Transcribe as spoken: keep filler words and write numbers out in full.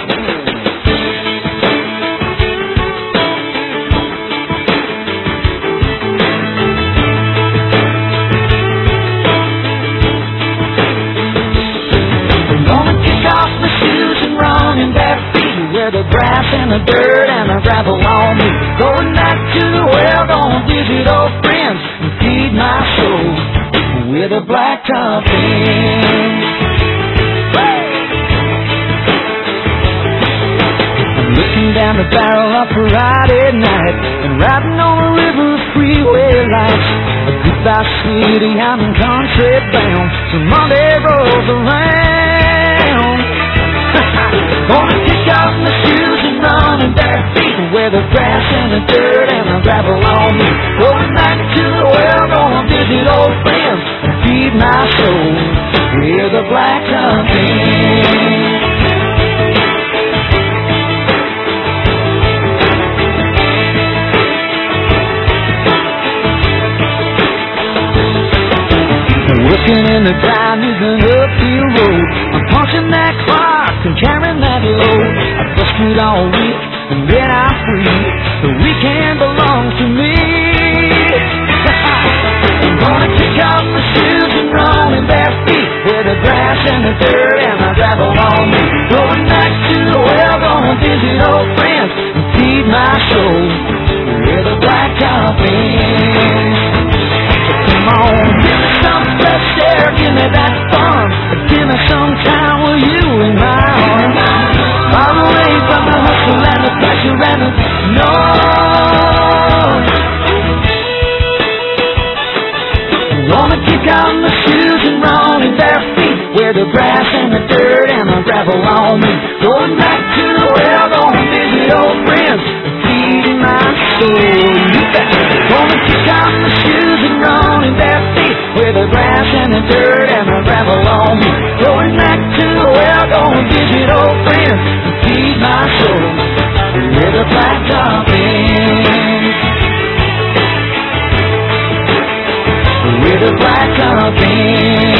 The grass and the dirt and the gravel on me. Going back to the well, gonna visit old friends and feed my soul with a blacktop pen. I'm looking down the barrel of Friday night and riding on the river freeway lights. A goodbye city, I'm in country bound, so Monday rolls around. Gonna kick off my shoes and run in bare feet where the grass and the dirt and the gravel on me. Going back to the well, gonna visit old friends and feed my soul with a blacktop pen. Working in the grind is an uphill road. I'm punching that clock and carrying that load. I busted all week and then I'm free. The weekend belongs to me. I'm gonna kick off my shoes and run in bare feet where the grass and the dirt and the gravel on me. Going back to the well, gonna visit old friends and feed my soul with a blacktop pen. Come on, give me some fresh air, give me that fun. Give me some time with you in my arms. Far away from the hustle and the pressure and the noise. I wanna kick out my shoes and run in bare feet where the grass and the dirt and the gravel on me. Going back to the well, gonna visit old friends and feed my soul. Gonna kick out my shoes and run in bare feet where the grass and the dirt and the gravel on me. Going back to the well, gonna visit old friends and feed my soul with a blacktop pen. With a blacktop pen.